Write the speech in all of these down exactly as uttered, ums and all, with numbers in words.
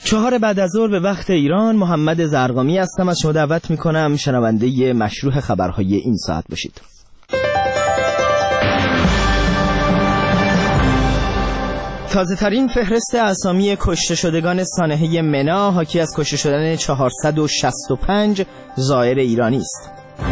چهار بعد از ظهر به وقت ایران، محمد زرقامی هستم. از شما دعوت میکنم شنونده مشروح خبرهای این ساعت باشید. تازه ترین فهرست اسامی کشته شدگان سانحه منا حاکی از کشته شدن چهارصد و شصت و پنج زائر ایرانی است.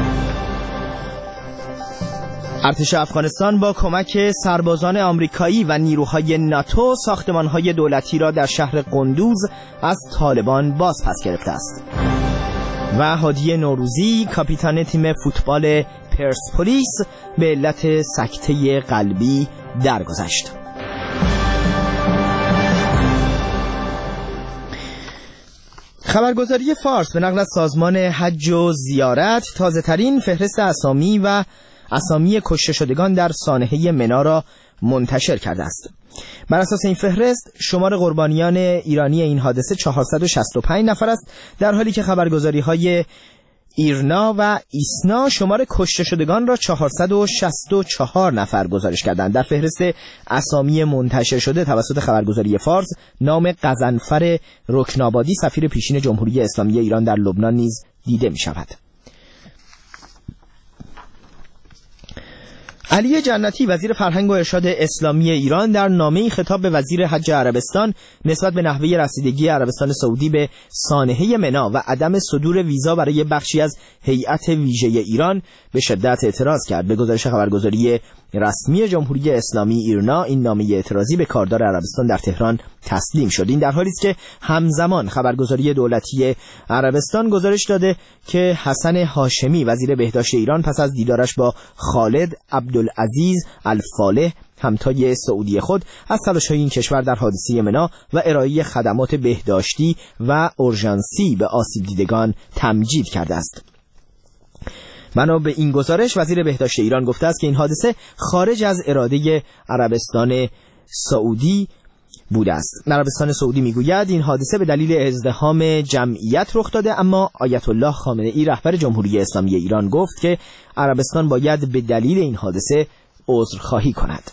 ارتش افغانستان با کمک سربازان آمریکایی و نیروهای ناتو ساختمان‌های دولتی را در شهر قندوز از طالبان باز پس گرفته است. و هادی نوروزی کاپیتان تیم فوتبال پرسپولیس به علت سکته قلبی درگذشت. خبرگزاری فارس به نقل از سازمان حج و زیارت تازه ترین فهرست اسامی و اسامی کشته شدگان در سانحه منا را منتشر کرده است. بر اساس این فهرست شمار قربانیان ایرانی این حادثه چهارصد و شصت و پنج نفر است، در حالی که خبرگزاری‌های ایرنا و ایسنا شمار کشته شدگان را چهارصد و شصت و چهار نفر گزارش کردند. در فهرست اسامی منتشر شده توسط خبرگزاری فارس نام غضنفر رکنابادی سفیر پیشین جمهوری اسلامی ایران در لبنان نیز دیده می شود. علی جنتی وزیر فرهنگ و ارشاد اسلامی ایران در نامه‌ای خطاب به وزیر حج عربستان نسبت به نحوه رسیدگی عربستان سعودی به سانحه منا و عدم صدور ویزا برای بخشی از هیئت ویژه ایران به شدت اعتراض کرد. به گزارش خبرگزاری رسمی جمهوری اسلامی ایرنا این نامه اعتراضی به کاردار عربستان در تهران تسلیم شد. این در حالی است که همزمان خبرگزاری دولتی عربستان گزارش داده که حسن هاشمی وزیر بهداشت ایران پس از دیدارش با خالد عبدالعزیز الفالح همتای سعودی خود از تلاش‌های این کشور در حادثه منا و ارائه خدمات بهداشتی و اورژانسی به آسیب دیدگان تمجید کرده است. بنا به این گزارش وزیر بهداشت ایران گفته است که این حادثه خارج از اراده عربستان سعودی بوده است. عربستان سعودی میگوید این حادثه به دلیل ازدحام جمعیت رخ داده، اما آیت الله خامنه ای رهبر جمهوری اسلامی ایران گفت که عربستان باید به دلیل این حادثه عذرخواهی کند.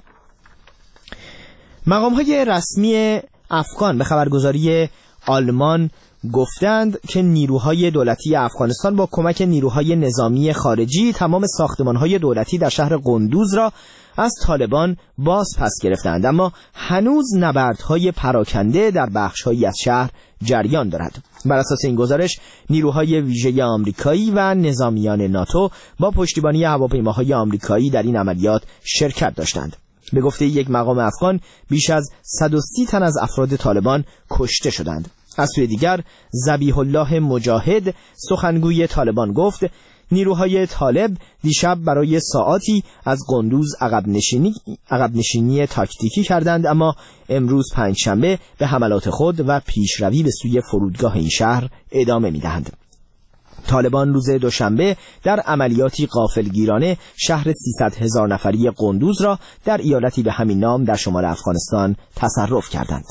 مقام‌های رسمی افغان به خبرگزاری آلمان گفتند که نیروهای دولتی افغانستان با کمک نیروهای نظامی خارجی تمام ساختمان‌های دولتی در شهر قندوز را از طالبان باز پس گرفتند، اما هنوز نبردهای پراکنده در بخش‌هایی از شهر جریان دارد. بر اساس این گزارش نیروهای ویژه آمریکایی و نظامیان ناتو با پشتیبانی هواپیماهای آمریکایی در این عملیات شرکت داشتند. به گفته یک مقام افغان بیش از صد و سی تن از افراد طالبان کشته شدند. از سوی دیگر ذبیح الله مجاهد سخنگوی طالبان گفت نیروهای طالب دیشب برای ساعاتی از قندوز عقب نشینی عقب نشینی تاکتیکی کردند، اما امروز پنجشنبه به حملات خود و پیشروی به سوی فرودگاه این شهر ادامه می‌دهند. طالبان روز دوشنبه در عملیاتی غافلگیرانه شهر سیصد هزار نفری قندوز را در ایالتی به همین نام در شمال افغانستان تصرف کردند.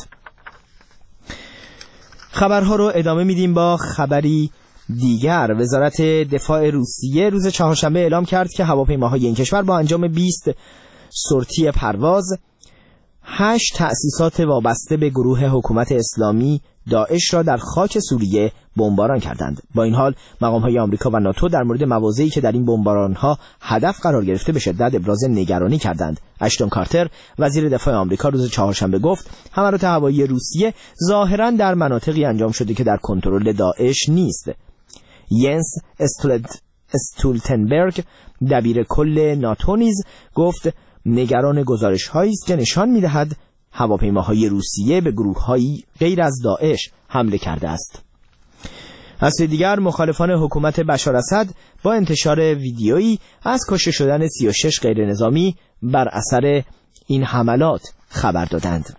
خبرها رو ادامه میدیم با خبری دیگر. وزارت دفاع روسیه روز چهارشنبه اعلام کرد که هواپیماهای این کشور با انجام بیست سورتی پرواز هشت تأسیسات وابسته به گروه حکومت اسلامی داعش را در خاک سوریه بمباران کردند. با این حال مقام‌های آمریکا و ناتو در مورد مواضعی که در این بمباران‌ها هدف قرار گرفته به شدت ابراز نگرانی کردند. اشتون کارتر وزیر دفاع آمریکا روز چهارشنبه گفت حملات هوایی روسیه ظاهراً در مناطقی انجام شده که در کنترل داعش نیست. ینس استولتنبرگ دبیر کل ناتو نیز گفت نگران گزارش‌هایی است که نشان می‌دهد هواپیماهای روسیه به گروه‌هایی غیر از داعش حمله کرده است. از سوی دیگر مخالفان حکومت بشار اسد با انتشار ویدیویی از کشته شدن سی و شش غیر نظامی بر اثر این حملات خبر دادند.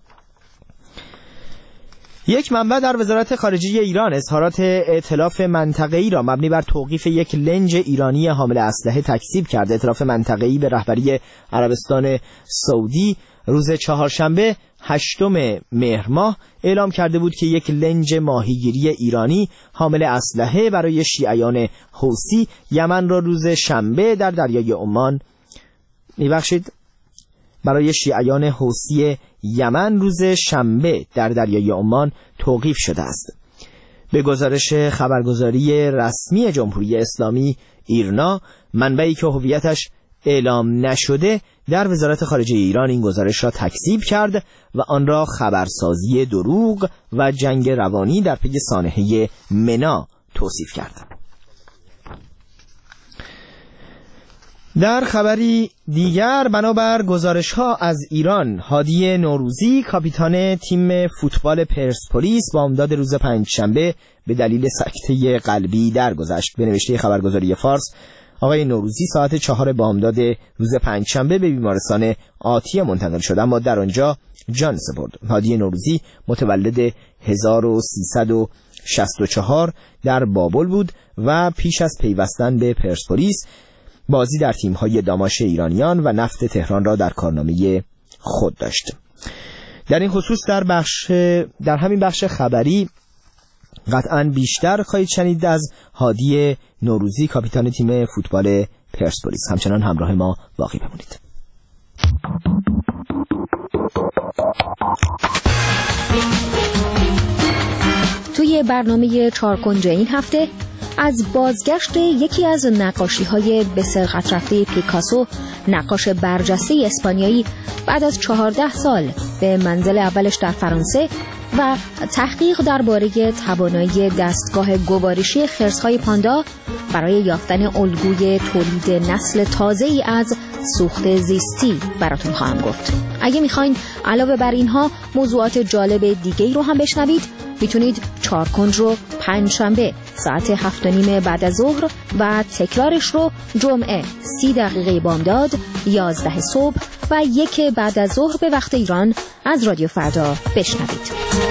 یک منبع در وزارت خارجه ایران اظهارات ائتلاف منطقه‌ای را مبنی بر توقیف یک لنج ایرانی حامل اسلحه تکذیب کرد. ائتلاف منطقه‌ای به رهبری عربستان سعودی روز چهارشنبه هشتم مهر ماه اعلام کرده بود که یک لنج ماهیگیری ایرانی حامل اسلحه برای شیعیان حوثی یمن را روز شنبه در دریای عمان میبخشید برای شیعیان حوثی یمن روز شنبه در دریای عمان توقیف شده است. به گزارش خبرگزاری رسمی جمهوری اسلامی ایرنا، منبعی که هویتش اعلام نشده در وزارت خارجه ایران این گزارش را تکذیب کرد و آن را خبرسازی دروغ و جنگ روانی در پی سانحه منا توصیف کرد. در خبری دیگر، بنابر گزارش‌ها از ایران، هادی نوروزی کاپیتان تیم فوتبال پرسپولیس بامداد روز پنجشنبه به دلیل سکته قلبی درگذشت. به نوشته خبرگزاری فارس، آقای نوروزی ساعت چهار بامداد روز پنجشنبه به بیمارستان آتیه منتقل شد، اما در آنجا جان سپرد. هادی نوروزی متولد هزار و سیصد و شصت و چهار در بابل بود و پیش از پیوستن به پرسپولیس بازی در تیم‌های داماش ایرانیان و نفت تهران را در کارنامه خود داشت. در این خصوص در بخش در همین بخش خبری قطعاً بیشتر خواهید شنید از هادی نوروزی کاپیتان تیم فوتبال پرسپولیس. همچنان همراه ما باقی بمونید. توی برنامه چارکنج این هفته از بازگشت یکی از نقاشی‌های به سرقت رفته پیکاسو، نقاش برجسته اسپانیایی، بعد از چهارده سال به منزل اولش در فرانسه و تحقیق درباره توانایی دستگاه گوارشی خرس‌های پاندا برای یافتن الگوی تولید نسل تازه‌ای از سوخت زیستی براتون خواهم گفت. اگه میخواین علاوه بر اینها موضوعات جالب دیگه‌ای رو هم بشنوید، میتونید چارکنج رو پنج شنبه ساعت هفت و نیم بعد از ظهر و تکرارش رو جمعه سی دقیقه بامداد، یازده صبح و یک بعد از ظهر به وقت ایران از رادیو فردا بشنوید.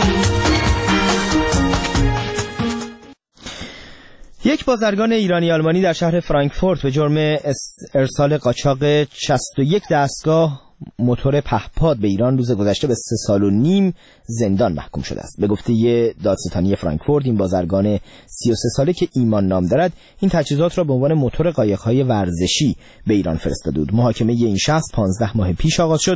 یک بازرگان ایرانی آلمانی در شهر فرانکفورت به جرم ارسال قاچاق شصت و یک دستگاه موتور پهپاد به ایران روز گذشته به سه سال و نیم زندان محکوم شده است. به گفته دادستانی فرانکفورت، این بازرگان سی و سه ساله که ایمان نام دارد این تجهیزات را به عنوان موتور قایق‌های ورزشی به ایران فرستاده بود. محاکمه این شخص پانزده ماه پیش آغاز شد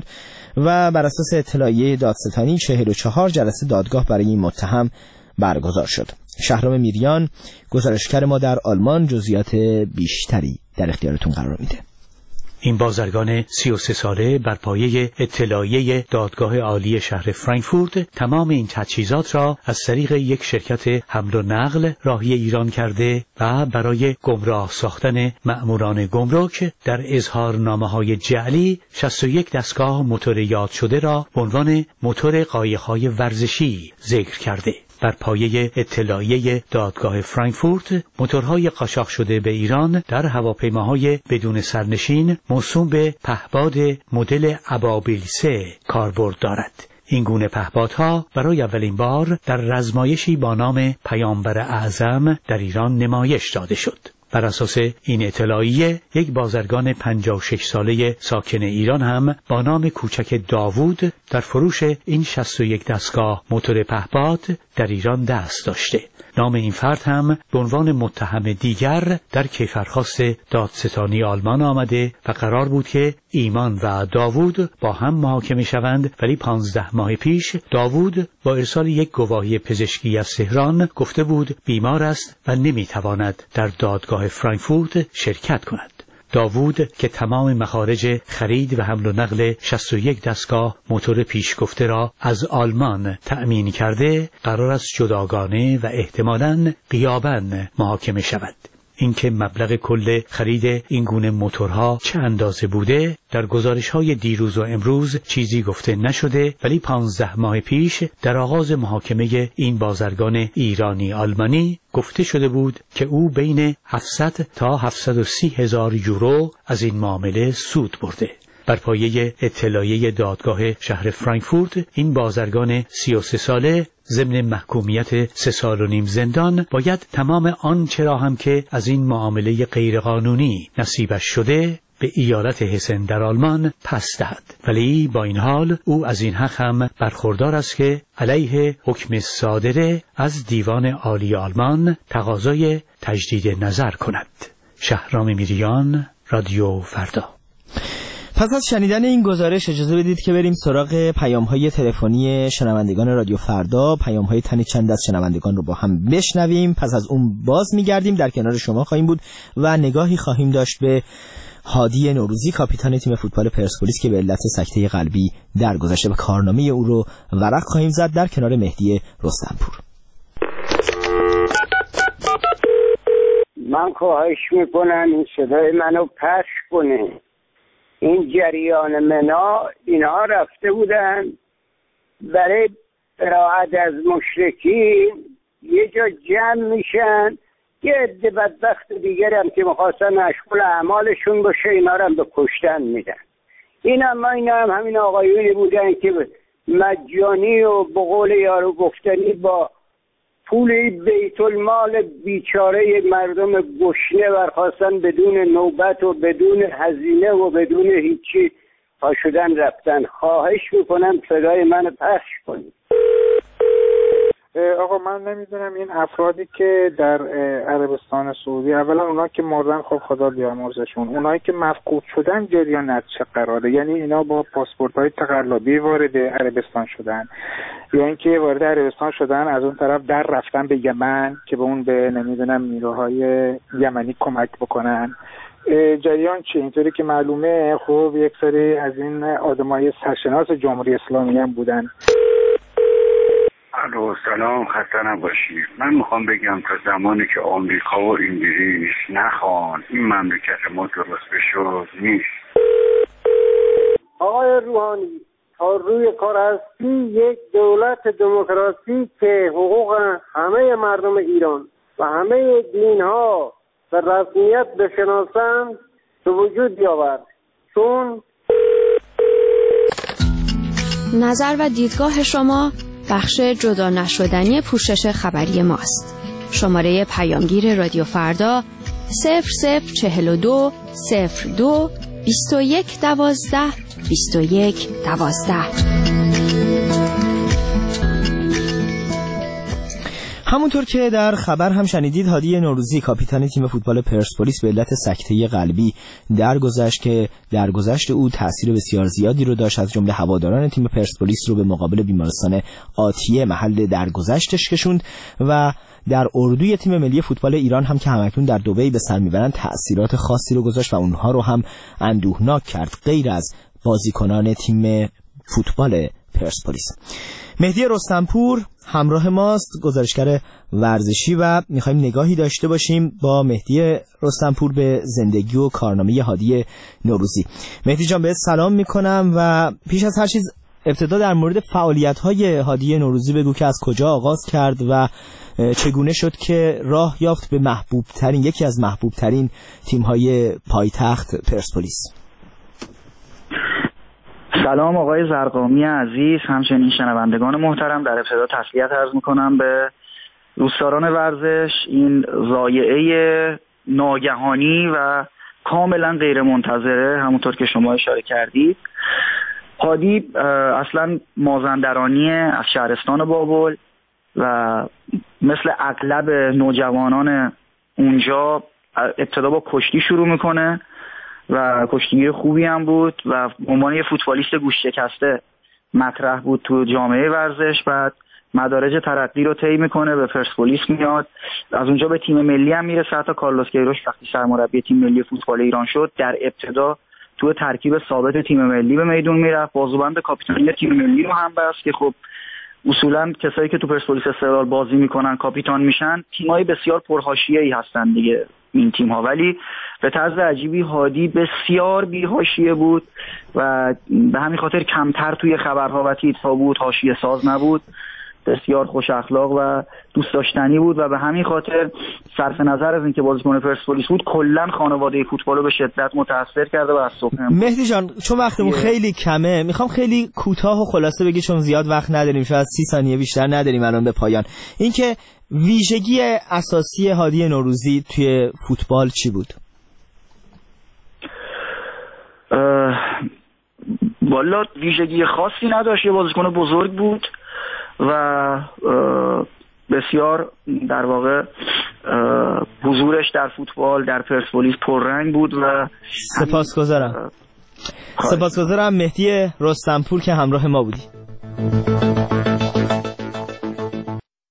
و بر اساس اطلاعیه دادستانی چهل و چهار جلسه دادگاه برای این متهم برگزار شد. شهرام میریان، گزارشگر ما در آلمان، جزئیات بیشتری در اختیارتون قرار میده. این بازرگان سی و سه ساله بر پایه اطلاعیه دادگاه عالی شهر فرانکفورت تمام این تجهیزات را از طریق یک شرکت حمل و نقل راهی ایران کرده و برای گمراه ساختن مأموران گمرک در اظهارنامه‌های جعلی شصت و یک دستگاه موتور یاد شده را به عنوان موتور قایق‌های ورزشی ذکر کرده. بر پایه اطلاعیه دادگاه فرانکفورت، موتورهای قاچاق شده به ایران در هواپیماهای بدون سرنشین موسوم به پهپاد مدل ابابیل سه کاربرد دارد. این گونه پهپادها برای اولین بار در رزمایشی با نام پیامبر اعظم در ایران نمایش داده شد. بر اساس این اطلاعیه، یک بازرگان پنجاه و شش ساله ساکن ایران هم با نام کوچک داوود در فروش این شصت و یک دستگاه موتور پهپاد در ایران دست داشته. نام این فرد هم به عنوان متهم دیگر در کیفرخواست دادستانی آلمان آمده و قرار بود که ایمان و داوود با هم محاکمه شوند، ولی پانزده ماه پیش داوود با ارسال یک گواهی پزشکی از تهران گفته بود بیمار است و نمیتواند در دادگاه فرانکفورت شرکت کند. داوود که تمام مخارج خرید و حمل و نقل شصت و یک دستگاه موتور پیشگفته را از آلمان تأمین کرده، قرار است جداگانه و احتمالاً غیاباً محاکمه شود. اینکه مبلغ کل خرید این گونه موتورها چه اندازه بوده در گزارش‌های دیروز و امروز چیزی گفته نشده، ولی پانزده ماه پیش در آغاز محاکمه این بازرگان ایرانی آلمانی گفته شده بود که او بین هفتصد تا هفتصد و سی هزار یورو از این معامله سود برده. بر پایه اطلاعیه دادگاه شهر فرانکفورت، این بازرگان سی و سه ساله ضمن محکومیت سه سال و نیم زندان باید تمام آنچه را هم که از این معامله غیرقانونی نصیبش شده به ایالت هسن در آلمان پس دهد. ولی با این حال او از این حق هم برخوردار است که علیه حکم صادره از دیوان عالی آلمان تقاضای تجدید نظر کند. شهرام میریان، رادیو فردا. پس از شنیدن این گزارش اجازه بدید که بریم سراغ پیام‌های تلفنی شنوندگان رادیو فردا. پیام‌های تنی چند از شنوندگان رو با هم بشنویم، پس از اون باز میگردیم در کنار شما خواهیم بود و نگاهی خواهیم داشت به هادی نوروزی، کاپیتان تیم فوتبال پرسپولیس که به علت سکته قلبی درگذشته و کارنامه او رو ورق خواهیم زد در کنار مهدی رستمپور. من خواهش میکنم این صدای منو پخش کنه. این جریان منا اینا رفته بودن برای براعت از مشرکین، یه جا جمع میشن، یه عده بدبخت دیگر هم که میخواستن مشغول اعمالشون باشه اینا رو هم به کشتن میدن. این هم اینا هم همین آقایونی بودن که مجانی و به قول یارو گفتنی با پول بیت المال بیچاره مردم گشنه برخواستن بدون نوبت و بدون هزینه و بدون هیچی پا شدن رفتن. خواهش میکنم صدای من پخش کنید. آقا من نمیدونم این افرادی که در عربستان سعودی، اولا اونا که مردن خب خدا بیامرزشون، اونایی که مفقود شدن جریان چه قراره؟ یعنی اینا با پاسپورت‌های تقلبی وارد عربستان شدن یا یعنی اینکه وارد عربستان شدن از اون طرف در رفتن به یمن که به اون به نمیدونم نیروهای یمنی کمک بکنن؟ جریان چه؟ اینطوری که معلومه خب یک سری از این آدمای سرشناس جمهوری اسلامی هم بودن. الو سلام، خسته نباشی. من میخوام بگم تا زمانی که آمریکا و انگلیس نخوان این مملکت ما درست بشد نیست. آقای روحانی، تا روی کار هستی یک دولت دموکراسی که حقوق همه مردم ایران و همه دینها به رسمیت بشناسند به وجود بیاورد. چون نظر و دیدگاه شما بخش جدا نشدنی پوشش خبری ماست. شماره پیامگیر رادیو فردا صفر صفر چهل و دو صفر دو بیست و یک دوازده بیست و یک دوازده. همونطور که در خبر هم شنیدید، هادی نوروزی کاپیتان تیم فوتبال پرسپولیس به علت سکته قلبی درگذشت که درگذشت او تأثیر بسیار زیادی رو داشت، از جمله هواداران تیم پرسپولیس رو به مقابل بیمارستان آتیه محل درگذشتش کشوند و در اردوی تیم ملی فوتبال ایران هم که همکنون در دبی به سر میبرند تأثیرات خاصی رو گذاشت و اونها رو هم اندوهناک کرد، غیر از بازیکنان تیم فوتبال پرسپولیس. مهدی رستمپور همراه ماست، گزارشگر ورزشی، و میخوایم نگاهی داشته باشیم با مهدی رستمپور به زندگی و کارنامه هادی نوروزی. مهدی جان بهت سلام میکنم و پیش از هر چیز ابتدا در مورد فعالیت‌های هادی نوروزی بگو که از کجا آغاز کرد و چگونه شد که راه یافت به محبوب ترین یکی از محبوب ترین تیم‌های پایتخت پرسپولیس. سلام آقای زرقامی عزیز، همچنین شنوندگان محترم. در ابتدا تسلیت عرض میکنم به دوستداران ورزش. این ضایعه ناگهانی و کاملا غیر منتظره همونطور که شما اشاره کردید. هادی اصلا مازندرانی از شهرستان بابل و مثل اغلب نوجوانان اونجا ابتدا با کشتی شروع میکنه و کشتیگیر خوبی هم بود و به عنوان یه فوتبالیست گوش شکسته مطرح بود تو جامعه ورزش. بعد مدارج ترقی رو طی میکنه، به پرسپولیس میاد، از اونجا به تیم ملی هم میرسه. حتی کارلوس کیروش وقتی سرمربی تیم ملی فوتبال ایران شد در ابتدا تو ترکیب ثابت تیم ملی به میدون میرفت، بازوبند کاپیتانی تیم ملی رو هم بست که خب اصولا کسایی که تو پرسپولیس استقلال بازی میکنن کاپیتان میشن تیمای بسیار پرحاشیه‌ای هستن دیگه این تیم ها، ولی به طرز عجیبی هادی بسیار بی‌حاشیه بود و به همین خاطر کمتر توی خبرها و تیترها بود، حاشیه ساز نبود، بسیار خوش اخلاق و دوست داشتنی بود و به همین خاطر صرف نظر از اینکه بازیکن پرسپولیس بود کلا خانواده فوتبال رو به شدت متاثر کرده و از صبح. مهدی جان چون وقتمون خیلی کمه میخوام خیلی کوتاه و خلاصه بگی چون زیاد وقت نداریم، شاید سی ثانیه بیشتر نداریم الان به پایان، اینکه ویژگی اساسی هادی نوروزی توی فوتبال چی بود؟ والا ویژگی خاصی نداشت، یه بازیکن بزرگ بود و بسیار در واقع حضورش در فوتبال در پرسپولیس پررنگ بود و سپاسگزارم. سپاسگزارم مهدی رستمپور که همراه ما بودی.